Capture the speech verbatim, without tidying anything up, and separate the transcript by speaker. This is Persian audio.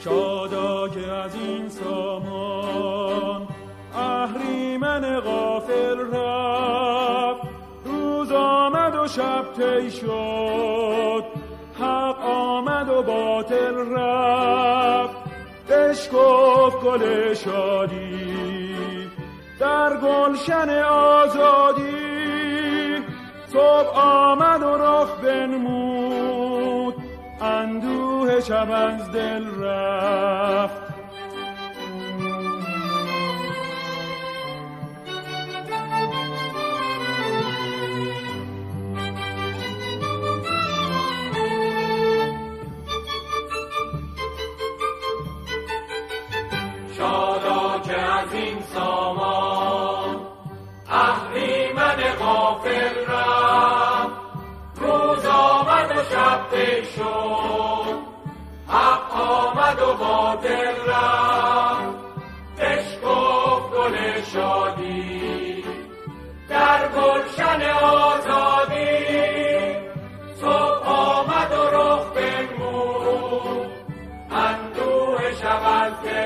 Speaker 1: شادا که از این سامان اهریمن غافل رفت. روز آمد و شب طی شد، حق آمد و باطل رفت. بشکفت گل شادی در گلشن آزادی. صبح آمد و رخ بنمود، اندوه شب از دل رفت.
Speaker 2: شادا که از این سامان اهریمن غافل رفت. روز آمد و شب طی شد، حق آمد و باطل رفت. بشکفت گل شادی در گلشن آزادی. صبح آمد و رخ بنمود، اندوه شب از دل